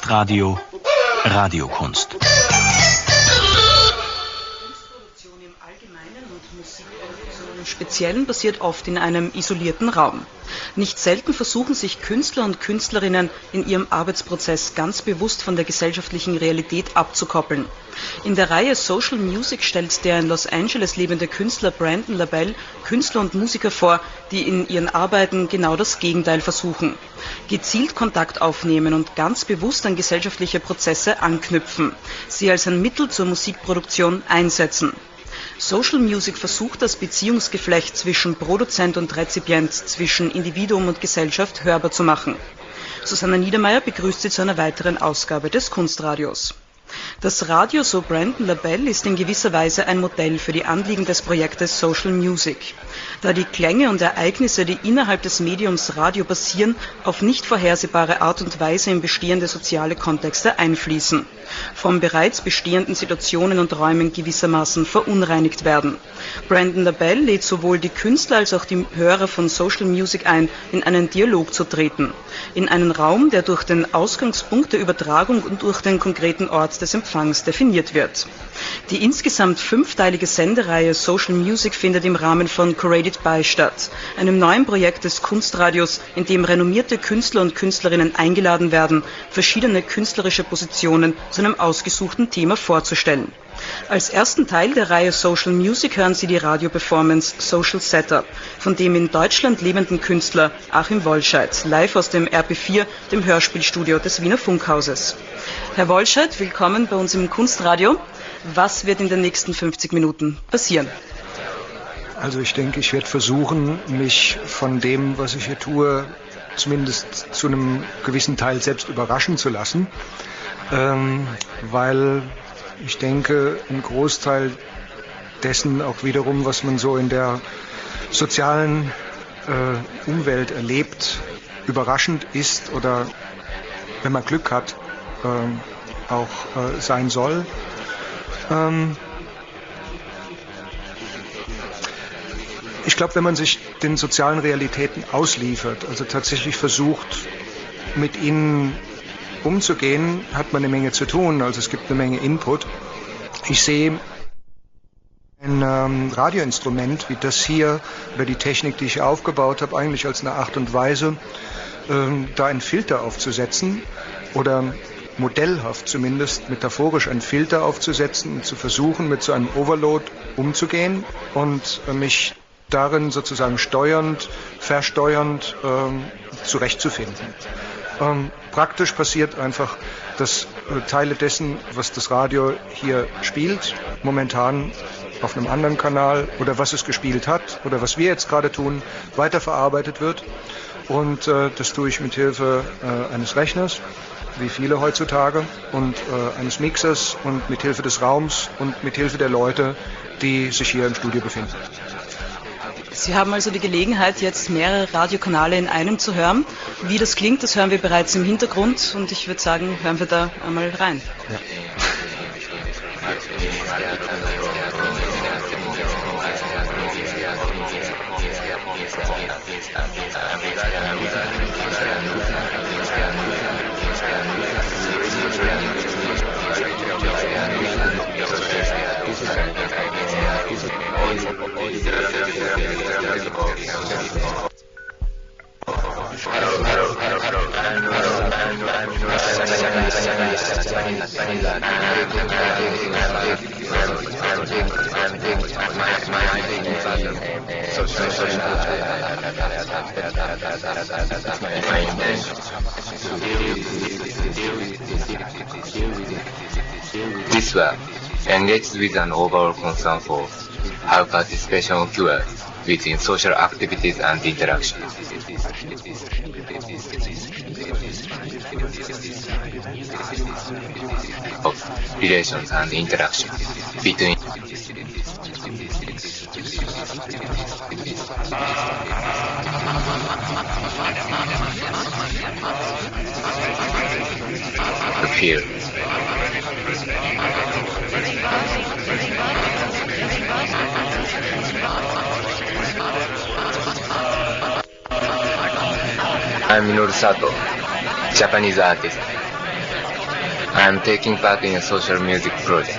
Kunstradio Radiokunst. Kunstproduktion im Allgemeinen und Musikproduktion im Speziellen passiert oft in einem isolierten Raum. Nicht selten versuchen sich Künstler und Künstlerinnen in ihrem Arbeitsprozess ganz bewusst von der gesellschaftlichen Realität abzukoppeln. In der Reihe Social Music stellt der in Los Angeles lebende Künstler Brandon LaBelle Künstler und Musiker vor, die in ihren Arbeiten genau das Gegenteil versuchen. Gezielt Kontakt aufnehmen und ganz bewusst an gesellschaftliche Prozesse anknüpfen, sie als ein Mittel zur Musikproduktion einsetzen. Social Music versucht, das Beziehungsgeflecht zwischen Produzent und Rezipient, zwischen Individuum und Gesellschaft hörbar zu machen. Susanna Niedermeyer begrüßt Sie zu einer weiteren Ausgabe des Kunstradios. Das Radio, so Brandon LaBelle, ist in gewisser Weise ein Modell für die Anliegen des Projektes Social Music, da die Klänge und Ereignisse, die innerhalb des Mediums Radio passieren, auf nicht vorhersehbare Art und Weise in bestehende soziale Kontexte einfließen, von bereits bestehenden Situationen und Räumen gewissermaßen verunreinigt werden. Brandon LaBelle lädt sowohl die Künstler als auch die Hörer von Social Music ein, in einen Dialog zu treten, in einen Raum, der durch den Ausgangspunkt der Übertragung und durch den konkreten Ort des Empfangs definiert wird. Die insgesamt 5-teilige Sendereihe Social Music findet im Rahmen von Curated By statt, einem neuen Projekt des Kunstradios, in dem renommierte Künstler und Künstlerinnen eingeladen werden, verschiedene künstlerische Positionen zu einem ausgesuchten Thema vorzustellen. Als ersten Teil der Reihe Social Music hören Sie die Radioperformance Social Setup von dem in Deutschland lebenden Künstler Achim Wolscheid, live aus dem RP4, dem Hörspielstudio des Wiener Funkhauses. Herr Wolscheid, willkommen bei uns im Kunstradio. Was wird in den nächsten 50 Minuten passieren? Also ich denke, ich werde versuchen, mich von dem, was ich hier tue, zumindest zu einem gewissen Teil selbst überraschen zu lassen, weil ich denke, ein Großteil dessen auch wiederum, was man so in der sozialen Umwelt erlebt, überraschend ist oder, wenn man Glück hat, auch sein soll. Ich glaube, wenn man sich den sozialen Realitäten ausliefert, also tatsächlich versucht, mit ihnen umzugehen, hat man eine Menge zu tun, also es gibt eine Menge Input. Ich sehe ein Radioinstrument wie das hier oder die Technik, die ich aufgebaut habe, eigentlich als eine Art und Weise, da einen Filter aufzusetzen oder modellhaft zumindest metaphorisch einen Filter aufzusetzen und zu versuchen, mit so einem Overload umzugehen und mich darin sozusagen steuernd, versteuernd zurechtzufinden. Praktisch passiert einfach, dass Teile dessen, was das Radio hier spielt, momentan auf einem anderen Kanal oder was es gespielt hat oder was wir jetzt gerade tun, weiterverarbeitet wird. Und das tue ich mit Hilfe eines Rechners, wie viele heutzutage, und eines Mixers und mit Hilfe des Raums und mit Hilfe der Leute, die sich hier im Studio befinden. Sie haben also die Gelegenheit, jetzt mehrere Radiokanäle in einem zu hören. Wie das klingt, das hören wir bereits im Hintergrund und ich würde sagen, hören wir da einmal rein. Ja. This work engaged with an overall concern for how participation occurs within social activities and interaction. Of relations and interaction between the field. I'm Minoru Sato, Japanese artist. I'm taking part in a social music project.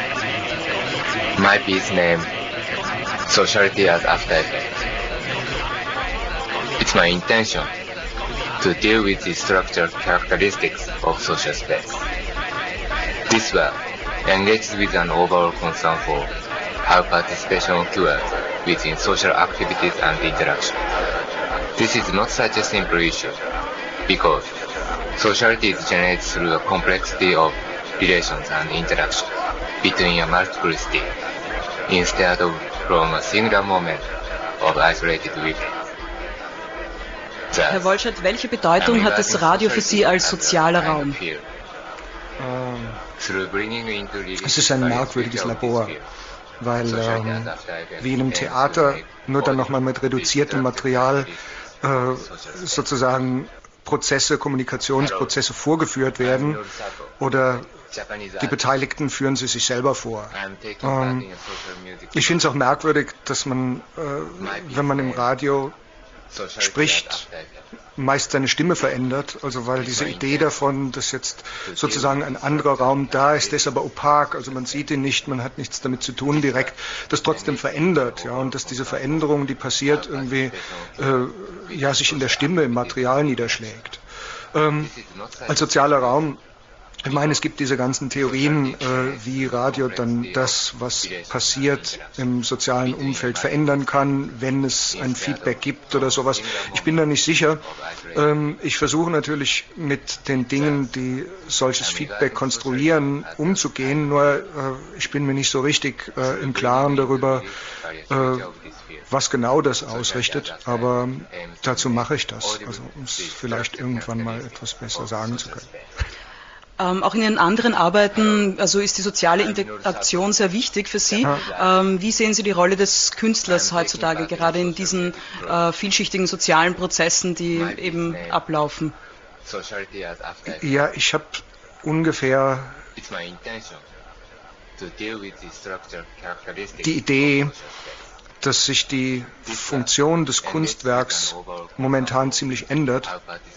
My piece named Sociality as After Effect. It's my intention to deal with the structural characteristics of social space. This work engages with an overall concern for how participation occurs within social activities and interaction. This is not such a simple issue because sociality is generated through a complexity of relations and interaction between a multiplicity instead of from a singular moment of isolated witness. Herr Wolschert, welche Bedeutung hat das Radio für Sie als sozialer Raum? Es ist ein merkwürdiges Labor, weil wie in einem Theater nur dann nochmal mit reduziertem Material sozusagen Prozesse, Kommunikationsprozesse vorgeführt werden oder die Beteiligten führen sie sich selber vor. Ich finde es auch merkwürdig, dass man, wenn man im Radio spricht, meist seine Stimme verändert, also weil diese Idee davon, dass jetzt sozusagen ein anderer Raum da ist, der ist aber opak, also man sieht ihn nicht, man hat nichts damit zu tun direkt, das trotzdem verändert, ja, und dass diese Veränderung, die passiert, irgendwie ja, sich in der Stimme, im Material niederschlägt. Als sozialer Raum, ich meine, es gibt diese ganzen Theorien, wie Radio dann das, was passiert im sozialen Umfeld verändern kann, wenn es ein Feedback gibt oder sowas. Ich bin da nicht sicher. Ich versuche natürlich mit den Dingen, die solches Feedback konstruieren, umzugehen, nur ich bin mir nicht so richtig im Klaren darüber, was genau das ausrichtet, aber dazu mache ich das, also um es vielleicht irgendwann mal etwas besser sagen zu können. Auch in Ihren anderen Arbeiten, also ist die soziale Interaktion sehr wichtig für Sie. Wie sehen Sie die Rolle des Künstlers heutzutage, gerade in diesen vielschichtigen sozialen Prozessen, die eben ablaufen? Ja, ich habe ungefähr die Idee, dass sich die Funktion des Kunstwerks momentan ziemlich ändert.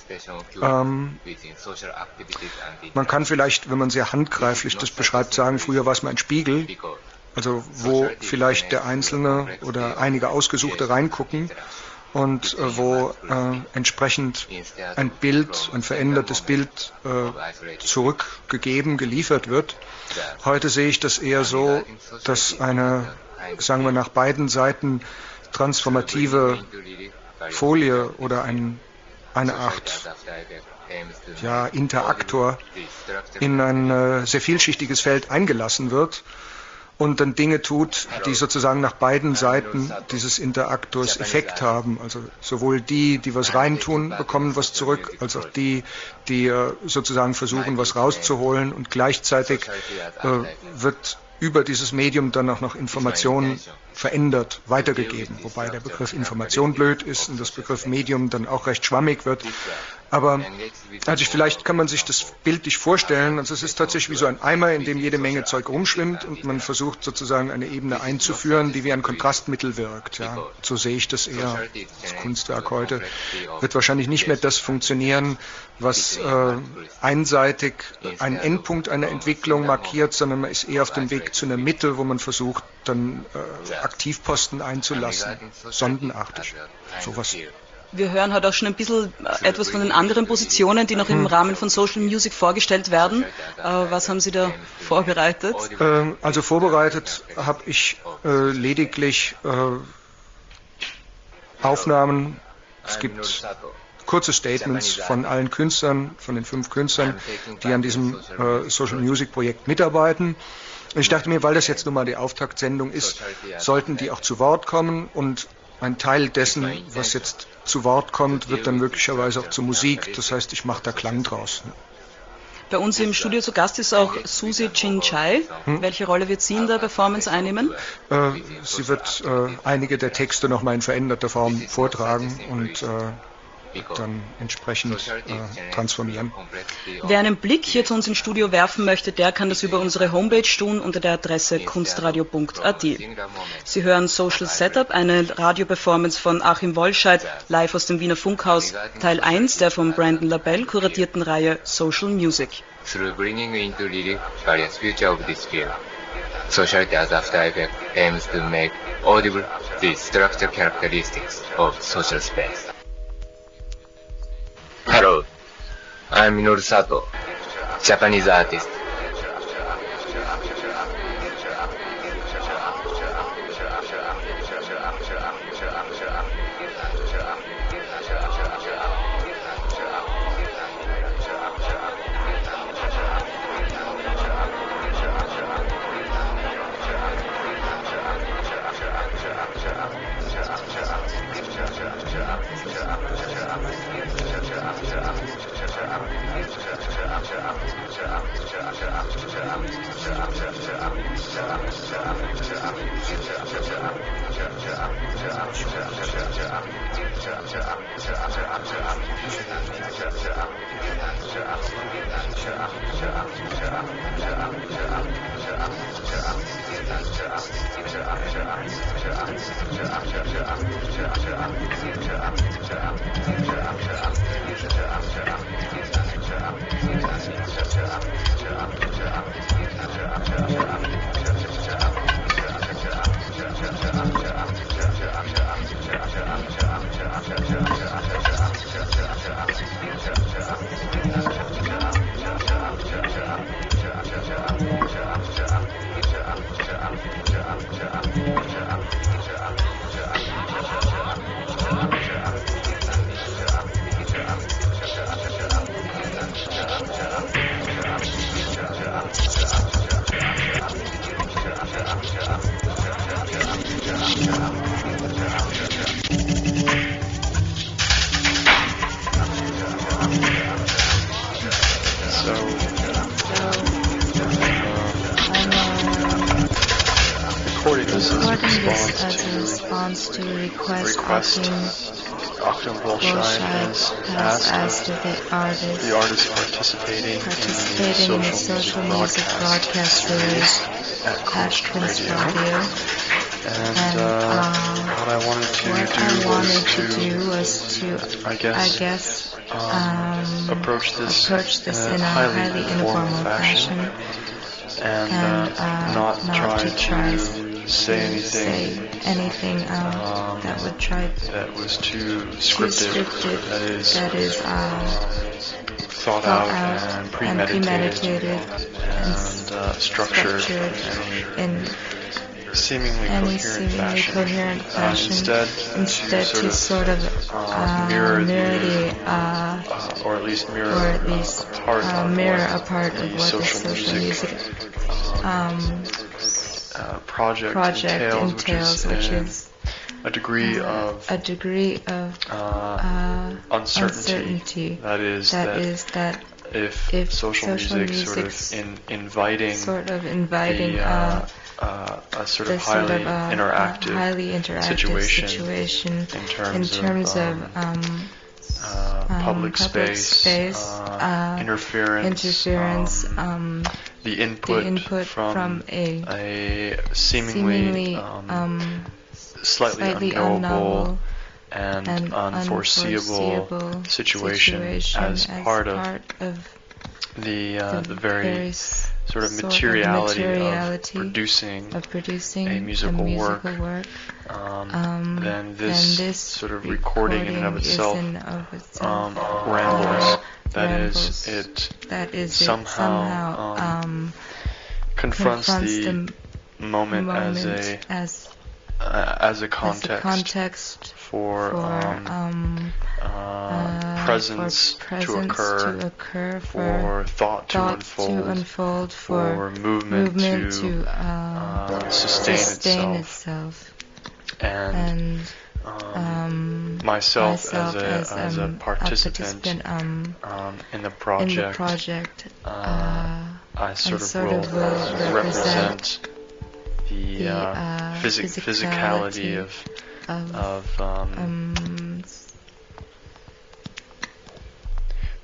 Man kann vielleicht, wenn man sehr handgreiflich das beschreibt, sagen, früher war es mal ein Spiegel, also wo vielleicht der Einzelne oder einige Ausgesuchte reingucken und wo entsprechend ein Bild, ein verändertes Bild zurückgegeben, geliefert wird. Heute sehe ich das eher so, dass eine, sagen wir, nach beiden Seiten transformative Folie oder eine Art Interaktor in ein sehr vielschichtiges Feld eingelassen wird und dann Dinge tut, die sozusagen nach beiden Seiten dieses Interaktors Effekt haben. Also sowohl die was reintun, bekommen was zurück, als auch die sozusagen versuchen, was rauszuholen, und gleichzeitig wird über dieses Medium dann auch noch Information verändert, weitergegeben, wobei der Begriff Information blöd ist und das Begriff Medium dann auch recht schwammig wird. Aber also vielleicht kann man sich das bildlich vorstellen, also es ist tatsächlich wie so ein Eimer, in dem jede Menge Zeug rumschwimmt und man versucht sozusagen eine Ebene einzuführen, die wie ein Kontrastmittel wirkt. Ja. So sehe ich das eher. Das Kunstwerk heute wird wahrscheinlich nicht mehr das funktionieren, was einseitig einen Endpunkt einer Entwicklung markiert, sondern man ist eher auf dem Weg zu einer Mitte, wo man versucht, dann Aktivposten einzulassen, sondenartig. Sowas. Wir hören heute auch schon ein bisschen etwas von den anderen Positionen, die noch im Rahmen von Social Music vorgestellt werden. Was haben Sie da vorbereitet? Also vorbereitet habe ich lediglich Aufnahmen. Es gibt kurze Statements von allen Künstlern, von den 5 Künstlern, die an diesem Social Music Projekt mitarbeiten. Ich dachte mir, weil das jetzt nun mal die Auftaktsendung ist, sollten die auch zu Wort kommen, und ein Teil dessen, was jetzt zu Wort kommt, wird dann möglicherweise auch zur Musik. Das heißt, ich mache da Klang draus. Bei uns im Studio zu Gast ist auch Susie Chin-Chai. Welche Rolle wird sie in der Performance einnehmen? Sie wird einige der Texte nochmal in veränderter Form vortragen und dann entsprechend transformieren. Wer einen Blick hier zu uns ins Studio werfen möchte, der kann das über unsere Homepage tun unter der Adresse kunstradio.at. Sie hören Social Setup, eine Radioperformance von Achim Wollscheid, live aus dem Wiener Funkhaus, Teil 1 der von Brandon LaBelle kuratierten Reihe Social Music. Through bringing into relief various features of this field, Sociality as After Effect aims to make audible the structural characteristics of social space. Hello, I'm Minoru Sato, Japanese artist. To request Achim Wollscheid has asked the artist participating in the social music broadcast series at Kunst Radio. And what I wanted to do was to I guess approach this in a highly informal fashion and not try to say anything that was too scripted, that is thought out and premeditated and structured in seemingly coherent fashion. Instead to sort of mirror or at least mirror a part of what the social music project entails, which is a degree of uncertainty. That is that if social music sort of inviting a sort of highly interactive situation in terms of public space, interference, the input from a seemingly slightly unknowable and unforeseeable situation as part of the very sort of materiality of producing a musical work, then this sort of recording in and of itself rambles. That is, it somehow confronts the moment as a context for presence to occur, for thought to unfold, for movement to sustain itself. And myself as a participant in the project, I sort of will represent the physicality of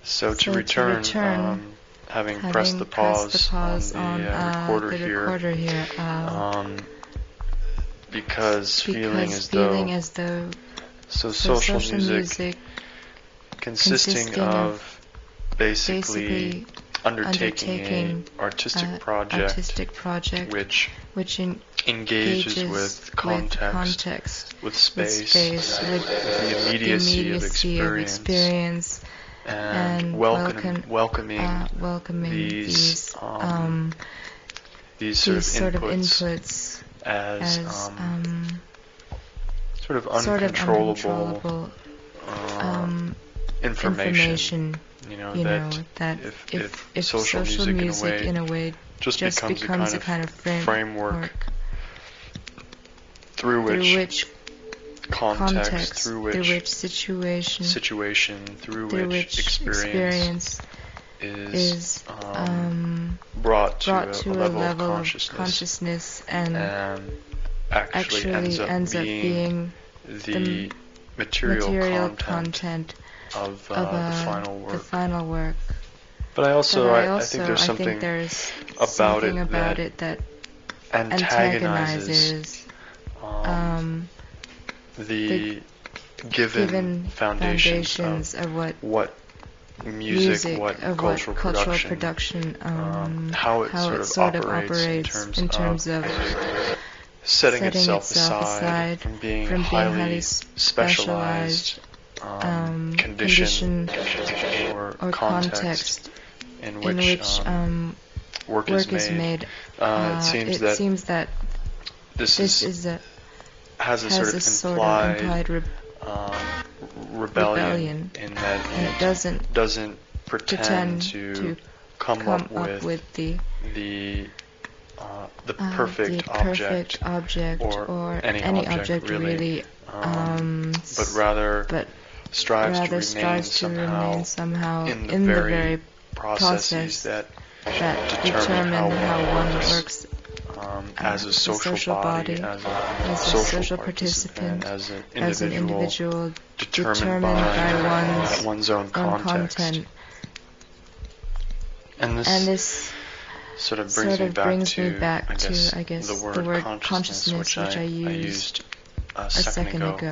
So to return, having pressed the pause on the recorder here, because feeling as though social music consisting of basically undertaking an artistic project which engages with context, with space, with the immediacy of experience, and welcoming these sort of inputs as sort of uncontrollable information. You know, that if social music in a way just becomes a kind of framework through which context, through which situation, through which experience is brought to a level of consciousness and actually ends up being the material content of the final work. But I think there's something about it that antagonizes the given foundations of what music, what cultural production, how it sort of operates in terms of setting itself aside from being highly specialized condition or context in which work is made. It seems that this has a sort of implied rebellion in that it doesn't pretend to come up with the perfect object or any object really, but rather strives to remain somehow in the very processes that determine how one works as a social body, as a social participant, as an individual determined by one's own content. And this sort of brings me back to, I guess, the word consciousness, which I used a second ago.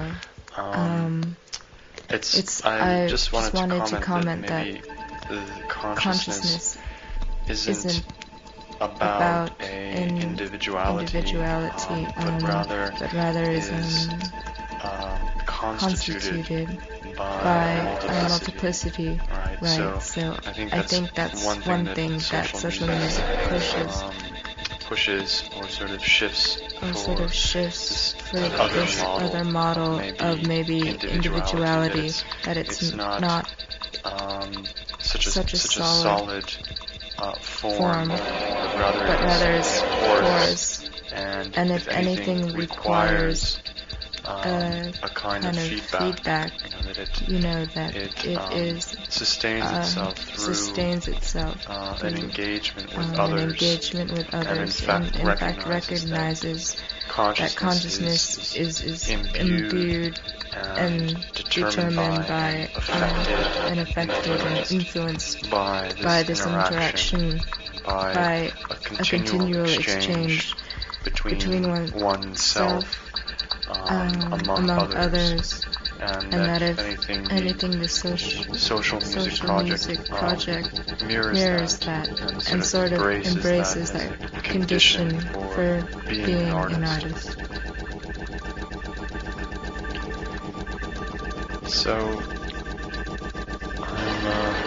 I just wanted to comment that consciousness isn't about an individuality, but rather is constituted by a multiplicity. Right. So I think that's one thing that social music pushes or sort of shifts for this other model of maybe individuality, that it's not such a solid form, but rather is porous, and if anything requires a kind of feedback, that it sustains itself through an engagement with others, and in fact recognizes that consciousness is imbued and determined by and affected and influenced by this interaction, by a continual exchange between oneself among others, and that if anything the social music project mirrors that and sort of embraces that condition for being an artist. So I'm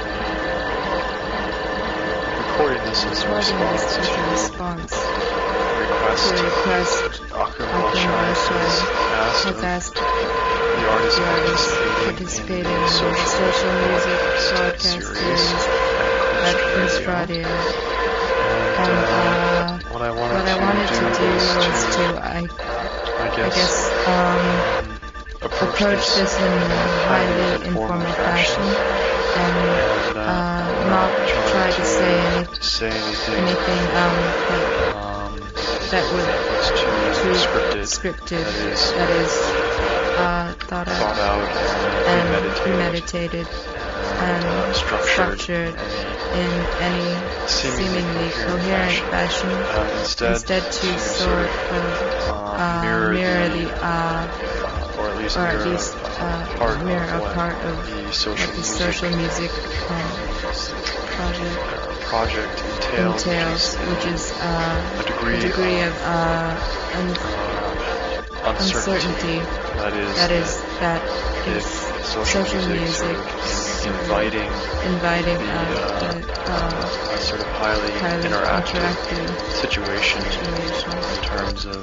recording this as a response to a request Akhil has asked the artist participating in the social music broadcast series at Prince Radio. And what I wanted to do was to, I guess, approach this in a highly informal fashion and not try to say anything that would too scripted, that is thought out and premeditated, and structured in any seemingly coherent fashion, instead to sort of mirror the or at least mirror a part of what the social music project entails, which is a degree of uncertainty that is social music inviting a sort of highly interactive situation in terms of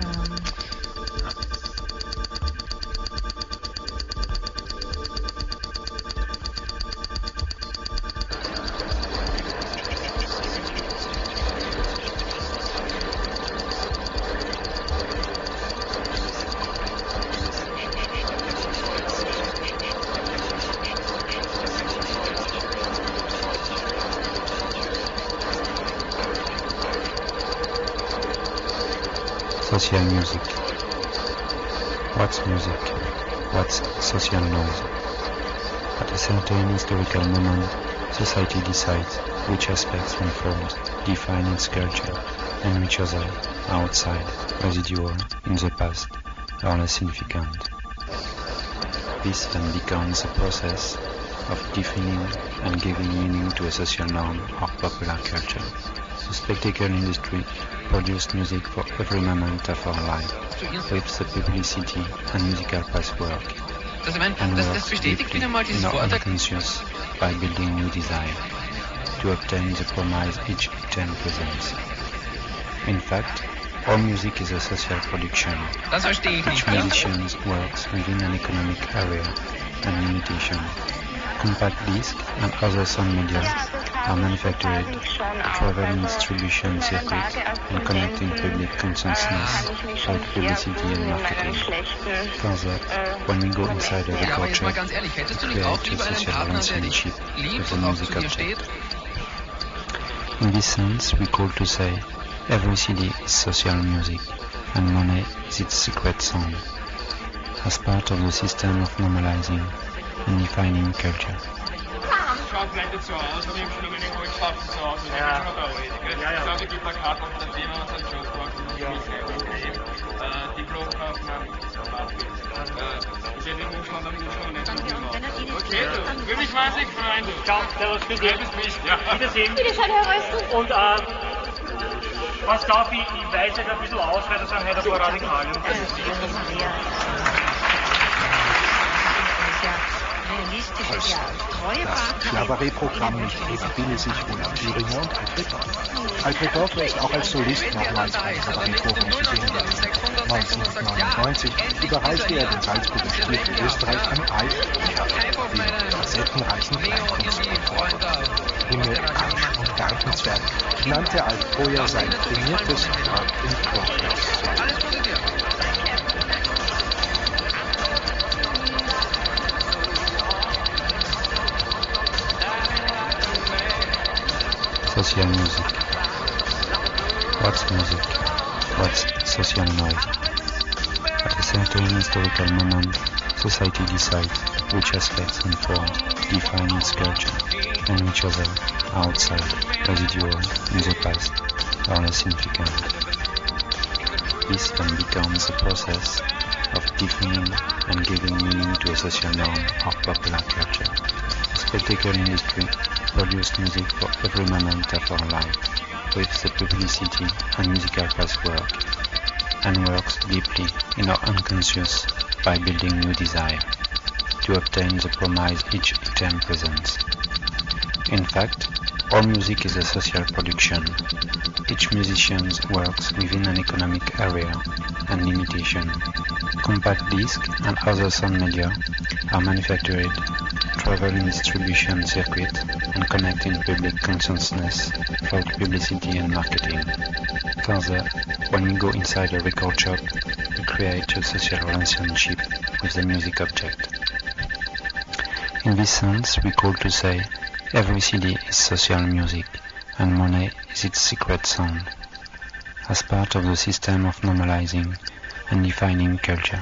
social music. What's music? What's social noise? At a certain historical moment, society decides which aspects unfold, define its culture, and which other, outside, residual, in the past, are less significant. This then becomes a process of defining and giving meaning to a social norm or popular culture. The spectacle industry produced music for every moment of our life, with the publicity and musical password, and works deeply in our unconscious by building new desire, to obtain the promise each item presents. In fact, all music is a social production. Each musician works within an economic area and limitation. Compact disc and other sound media are manufactured, travel in distribution circuit, and connect in public consciousness through publicity and marketing. Further, when we go inside a record shop, we create a social relationship with the music object. In this sense, we call to say, every CD is social music, and money is its secret sound, as part of the system of normalizing and defining culture. Schaut blendet so aus, aber ich habe schon eine menge Holzschlafen zu Hause, das ist schon noch da heute. Ich glaube, ich gebe ein Karten unter dem Thema, was ein Schlosspark und Diplomkaufmann. Ich werde den Umstand am Umstand nicht so gut machen. Okay, du, für mich weiß ich, Freunde. Ciao, servus, bis Wiedersehen. Wiedersehen, Herr Rösten. Und was darf ich weiß jetzt ein bisschen aus, weil das sind heute ein paar Radikalien. Das Kabarettprogramm mit Eva Bilisich und Thüringer und Alfred Dorf. Alfred Dorf ist auch als Solist nochmals beim Kabarettprogramm zu sehen gewesen. 1999 überreiste er den Salzburger Stier für Österreich an Alfred, den facettenreichen Kleinkünstler. Himmel, Arsch und Gartenzwerg nannte Alf Breuer sein trainiertes Wort im Vorfeld. Social music. What's music? What's social noise? At a certain historical moment, society decides which aspects unfold, define its culture, and which other, outside, residual, in the past, are less significant. This then becomes a process of defining and giving meaning to a social norm or popular culture. The spectacle industry produced music for every moment of our life, with the publicity and musical password, and works deeply in our unconscious by building new desire, to obtain the promise each item presents. In fact, all music is a social production. Each musician works within an economic area and limitation. Compact disc and other sound media are manufactured, travel in distribution circuit, and connect in public consciousness through publicity and marketing. Further, when we go inside a record shop, we create a social relationship with the music object. In this sense, we call to say, every CD is social music, and money is its secret sound, as part of the system of normalizing and defining culture.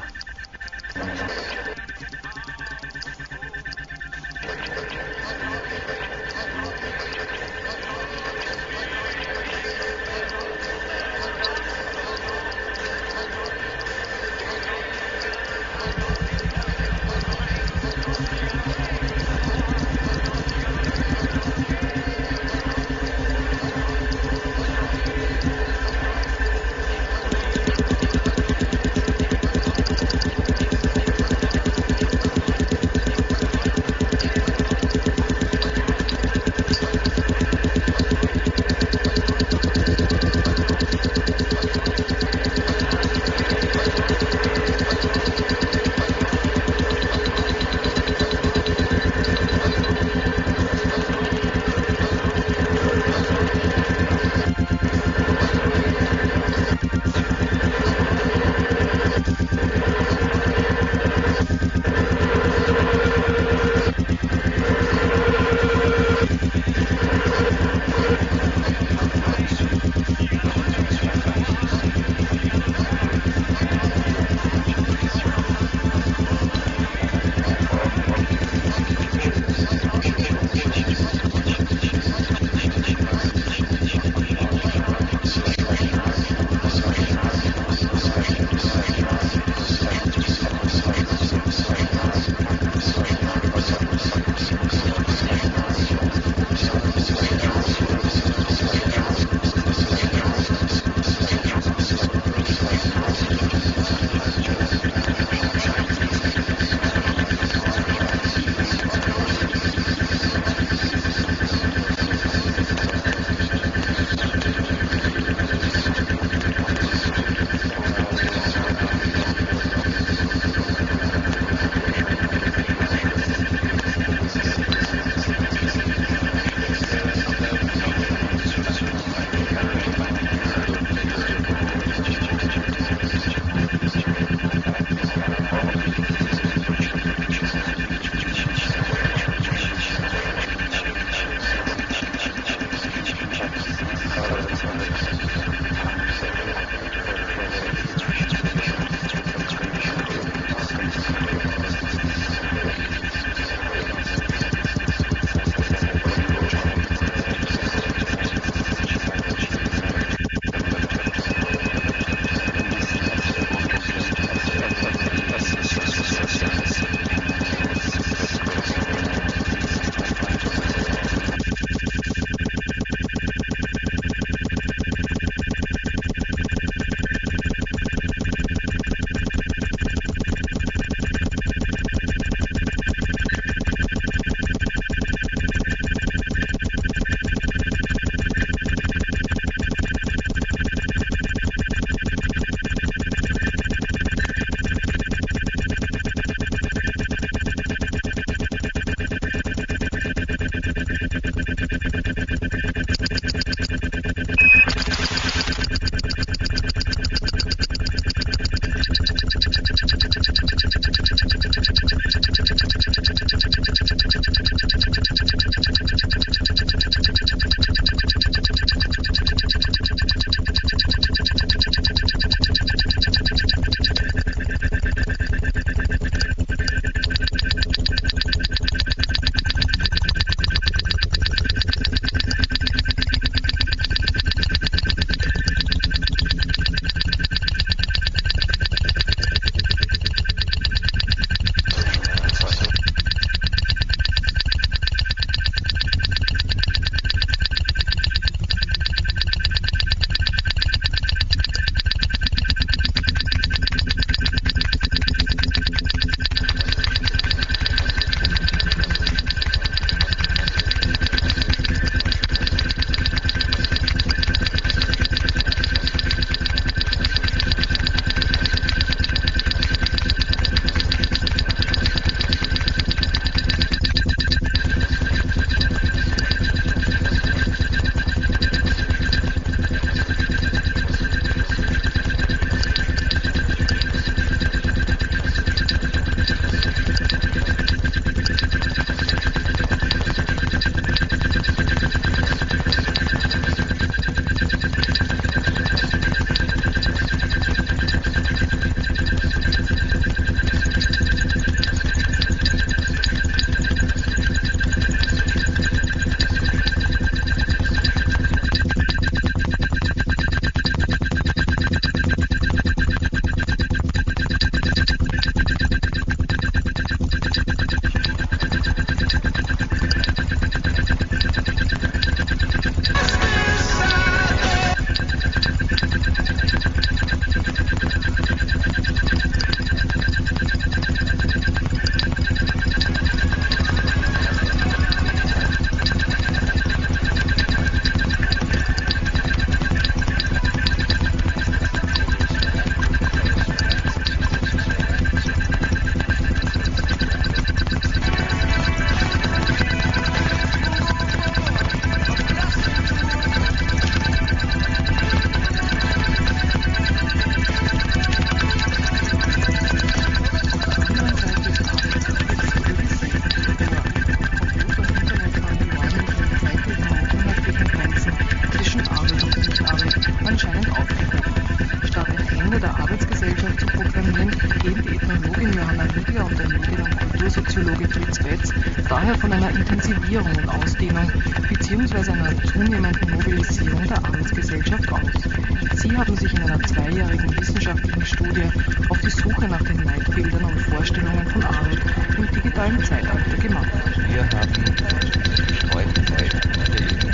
von einer Intensivierung und Ausdehnung bzw. einer zunehmenden Mobilisierung der Arbeitsgesellschaft aus. Sie haben sich in einer 2-jährigen wissenschaftlichen Studie auf die Suche nach den Leitbildern und Vorstellungen von Arbeit im digitalen Zeitalter gemacht. Wir haben gestreute Beispiele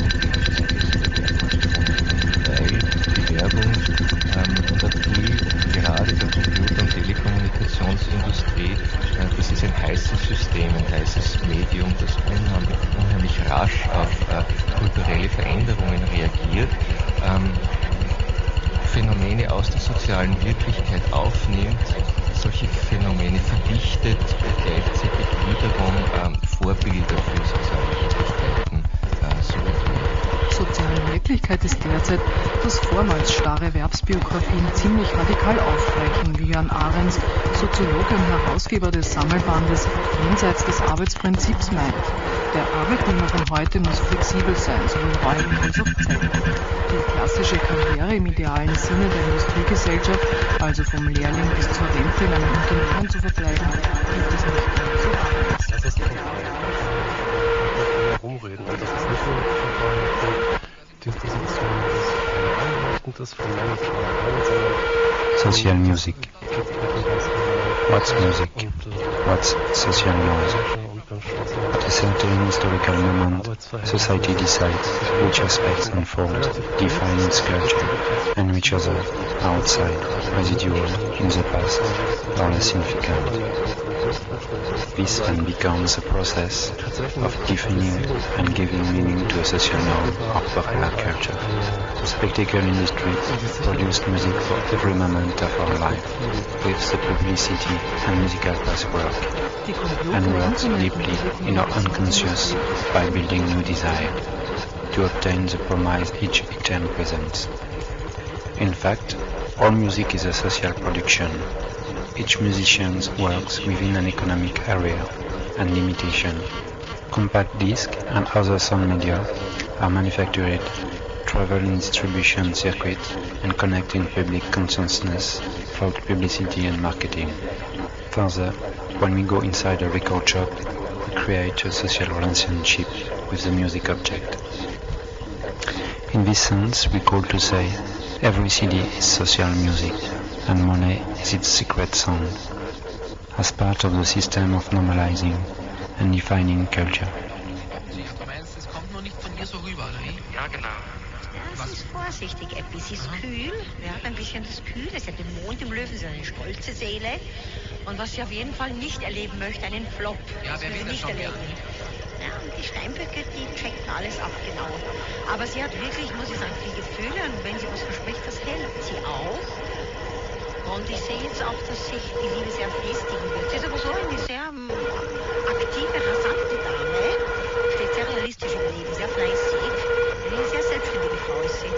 weil die Werbung und der Ziel gerade der Computer- und Telekommunikationsindustrie, das ist ein heißes System, ein heißes Medium, das unheimlich rasch auf kulturelle Veränderungen reagiert, Phänomene aus der sozialen Wirklichkeit aufnimmt, solche Phänomene verdichtet, gleichzeitig wiederum Vorbilder für soziale Wirklichkeiten suggeriert. Soziale Wirklichkeit ist derzeit, dass vormals starre Erwerbsbiografien ziemlich radikal aufbrechen, wie Jörn Ahrens, Soziologe und Herausgeber des Sammelbandes Jenseits des Arbeitsprinzips meint. Der Arbeitnehmer von heute muss flexibel sein, sowohl räumlich als auch zeitlich. Die klassische Karriere im idealen Sinne der Industriegesellschaft, also vom Lehrling bis zur Rente in einem Unternehmen zu verbleiben, gibt es nicht mehr so anders. Das ist herumreden, weil das ist nicht nur die Position des Anleitenden von Männern, Social music. What's music? What's social noise? At a certain historical moment, society decides which aspects unfold, define its culture, and which others, outside, residual, in the past, are less significant. This then becomes a process of defining and giving meaning to a social norm or popular culture. The spectacle industry produced music for every moment of our life, with the publicity and musical password, and works deeply in our unconscious by building new desire to obtain the promise each item presents. In fact, all music is a social production. Each musician works within an economic area and limitation. Compact disc and other sound media are manufactured, travel in distribution circuits, and connect in public consciousness through publicity and marketing. Further, when we go inside a record shop, we create a social relationship with the music object. In this sense, we call to say every CD is social music, and money is its secret sound, as part of the system of normalizing and defining culture. Du meinst, es kommt noch nicht von dir so rüber, oder wie? Ja, genau. Ja, es ist vorsichtig, es ist kühl, ja, ein bisschen das Kühl, es hat den Mond im Löwen, es ist eine stolze Seele. Und was sie auf jeden Fall nicht erleben möchte, einen Flop. Ja, wer will das nicht erleben? Ja, und die Steinböcke, die checken alles ab, genau. Aber sie hat wirklich, muss ich sagen, viel Gefühle und wenn sie was verspricht, das hält sie auch. Und ich sehe jetzt auch, dass sich die Liebe sehr festigen wird. Sie ist aber so eine sehr aktive, rasante Dame, steht sehr realistisch im Leben, sehr fleißig. Eine sehr selbstständige Frau ist sie.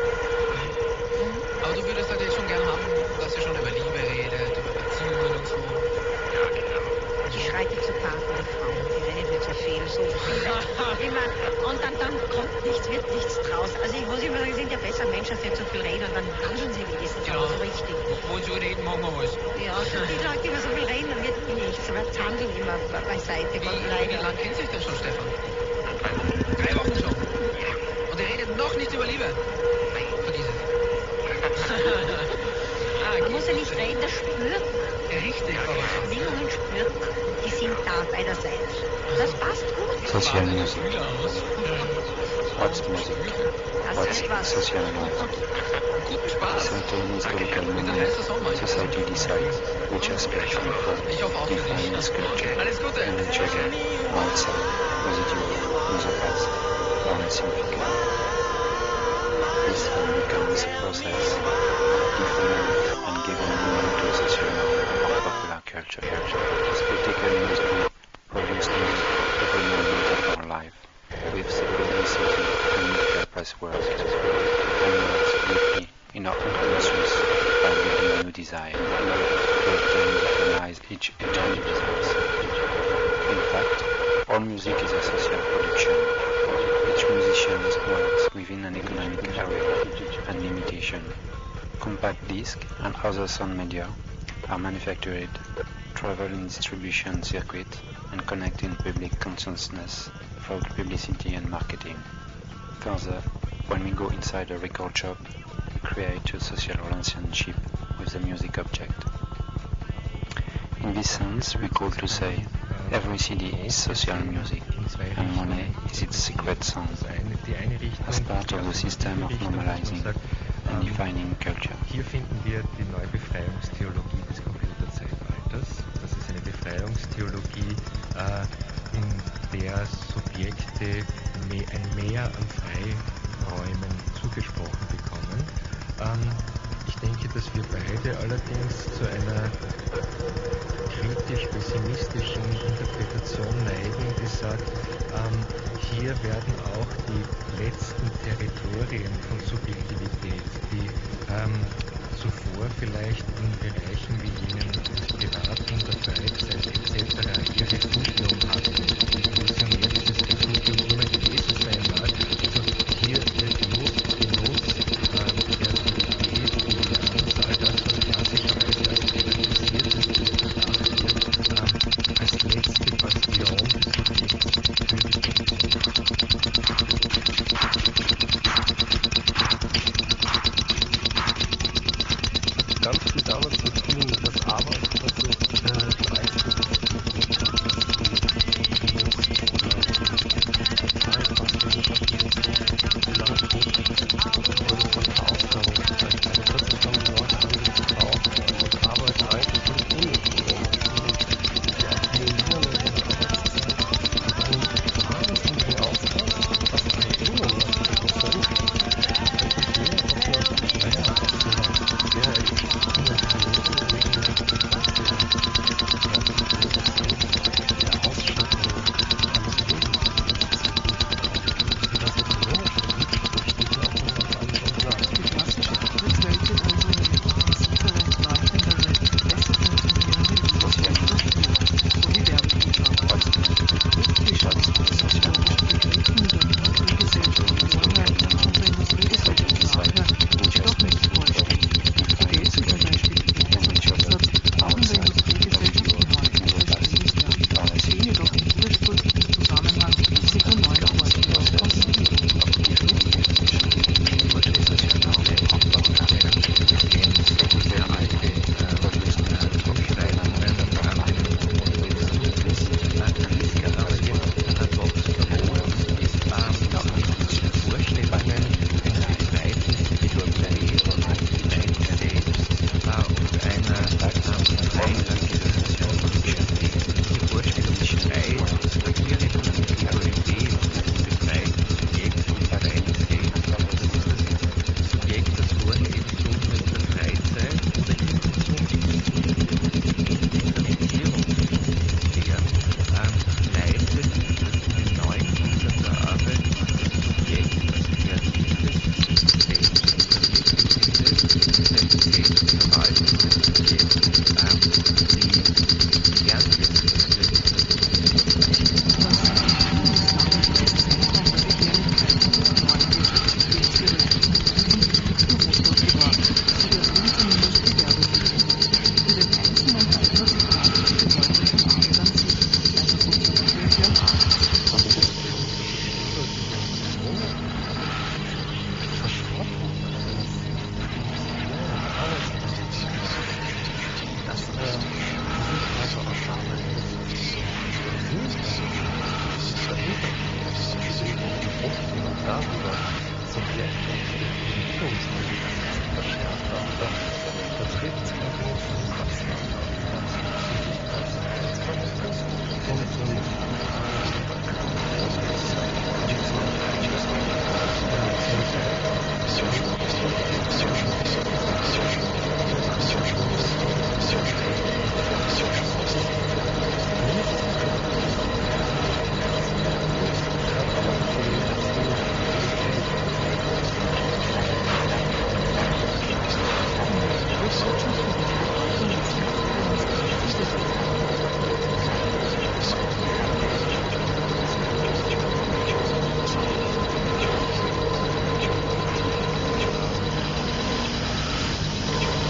Aber du würdest halt jetzt schon gerne haben, dass sie schon über Liebe redet, über Beziehungen und so. Ja, genau. Die schreitet zu Taten, die Frau. Die redet nicht so viel, so viel. Und dann kommt nichts, wird nichts draus. Also ich muss immer sagen, sie sind ja besser Menschen, als nicht so viel reden und dann handeln sie wenigstens so richtig. Wo sie reden, machen wir alles. Ja, so die Leute, die immer so viel reden, dann wird nichts. Aber das handeln immer beiseite. Wie lange kennt sich denn schon Stefan? 3 Wochen schon. Und er redet noch nicht über Liebe. Nein, vergiss es. Man muss ja nicht reden, das spürt man. Richtig. Bedingungen spürt man. Die sind da beiderseits. Das passt gut. Social music. What's music? What's social noise? At a certain historical moment, society decides which aspects unfold, define its culture, and which other, outside, residual, in the past, are insignificant. This then becomes a process of defining and giving meaning to a social norm or popular culture. The spectacle industry produced music every moment of our life, with the publicity and musical password, and works deeply in our unconscious by building new desire to obtain the promise each eternal results. In fact, all music is a social production. Each musician works within an economic area and limitation. Compact disc and other sound media are manufactured, travel in distribution circuit, and connecting public consciousness through publicity and marketing. Further, when we go inside a record shop, we create a social relationship with the music object. In this sense, we could to say every CD is social music, and money is its secret sound, as part of the system of normalizing and defining culture. Hier finden wir die Neubefreiungstheologie des Computerzeitalters. Das ist eine Befreiungstheologie, in der Subjekte ein Mehr an Freiräumen zugesprochen bekommen. Ich denke, dass wir beide allerdings zu einer kritisch-pessimistischen Interpretation neigen, die sagt, hier werden auch die letzten Territorien von Subjektivität, die zuvor vielleicht in Bereichen wie jenen des Privaten, der Freizeit etc. ihre Funktion hatten, wie visionär dieses Studium immer gewesen sein mag. Also hier wird Genuss der Idee, Toleranz, all das, was klassischerweise als privatisiertes betrachtet wird, als letzte Bastion des Subjekts für die Funktion. Ganz viel damit zu tun, dass Arbeit tatsächlich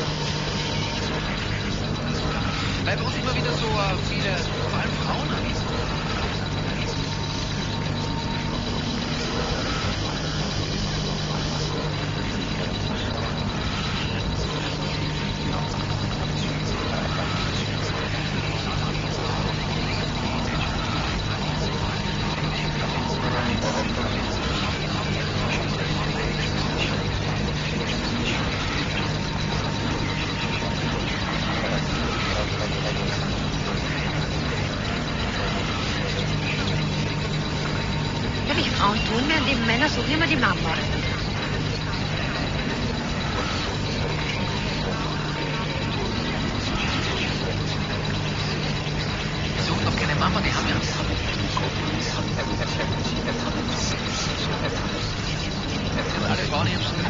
Weil bei uns immer wieder so viele, vor allem Frauen anwesend suchen wir die Mama. Wir suchen doch keine Mama, die haben wir. Alle Frauen hier schon.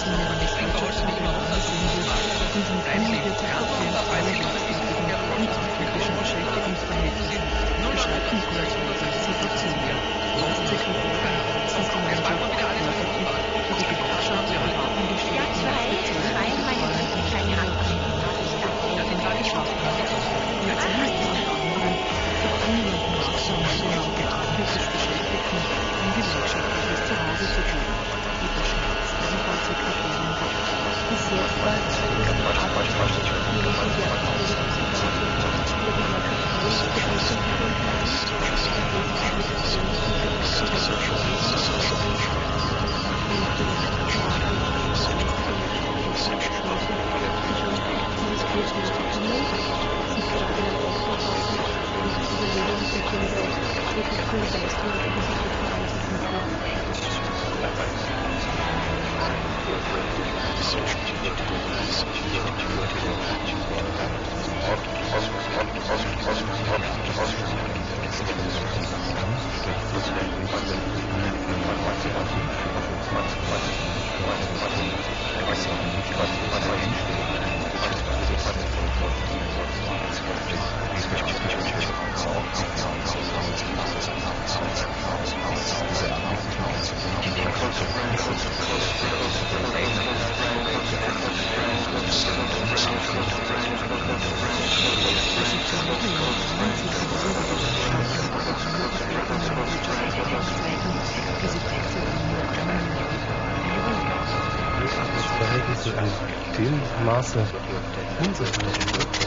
Maße Unsicherheit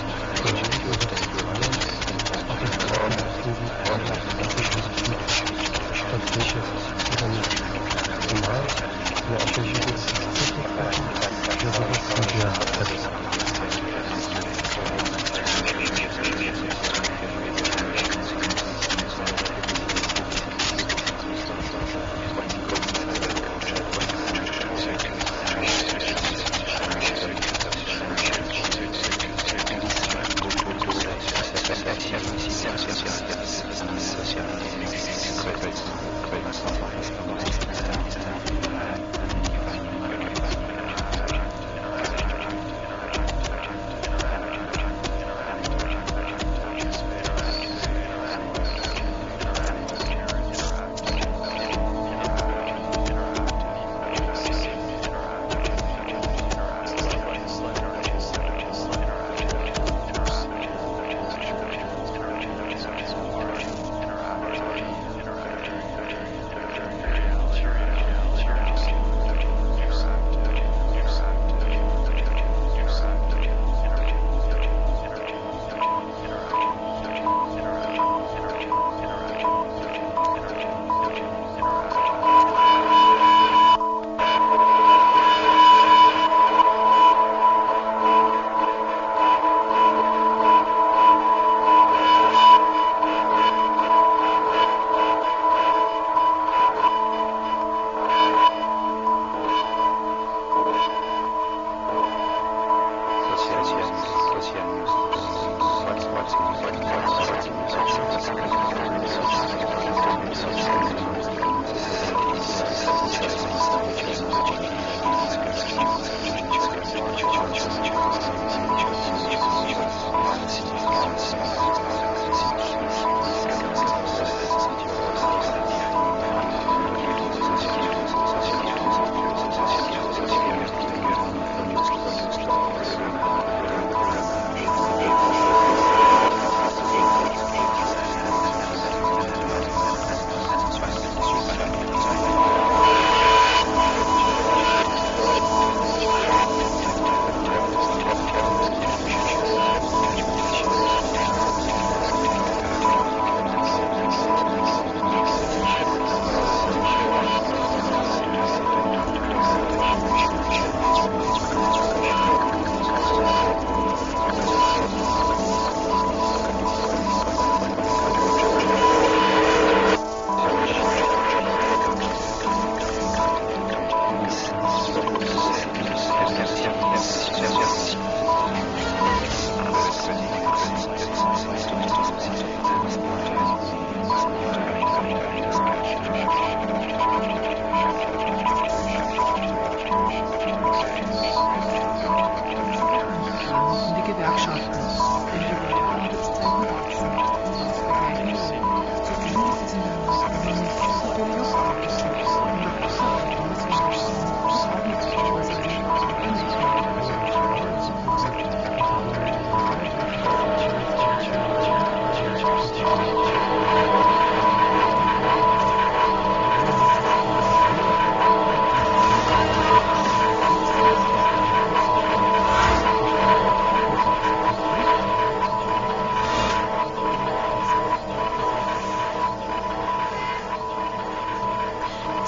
tatsächlich dann normal eine abhängige Technik für sowas sind wir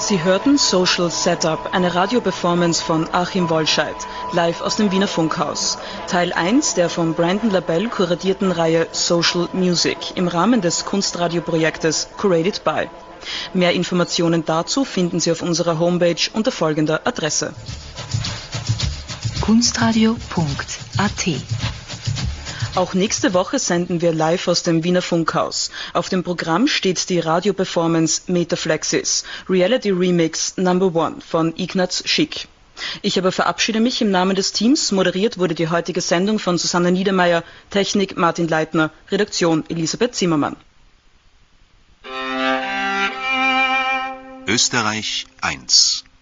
Sie hörten Social Setup, eine Radioperformance von Achim Wollscheid, live aus dem Wiener Funkhaus. Teil 1 der von Brandon LaBelle kuratierten Reihe Social Music im Rahmen des Kunstradioprojektes Curated by. Mehr Informationen dazu finden Sie auf unserer Homepage unter folgender Adresse: kunstradio.at. Auch nächste Woche senden wir live aus dem Wiener Funkhaus. Auf dem Programm steht die Radioperformance Metaflexis, Reality Remix No. 1 von Ignaz Schick. Ich aber verabschiede mich im Namen des Teams. Moderiert wurde die heutige Sendung von Susanne Niedermeyer, Technik Martin Leitner, Redaktion Elisabeth Zimmermann. Österreich 1